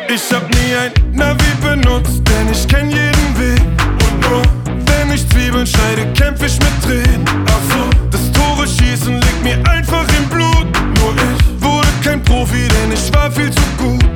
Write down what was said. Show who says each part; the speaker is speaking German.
Speaker 1: Ich hab nie ein Navi benutzt, denn ich kenn jeden Weg. Und nur wenn ich Zwiebeln schneide, kämpf ich mit Tränen.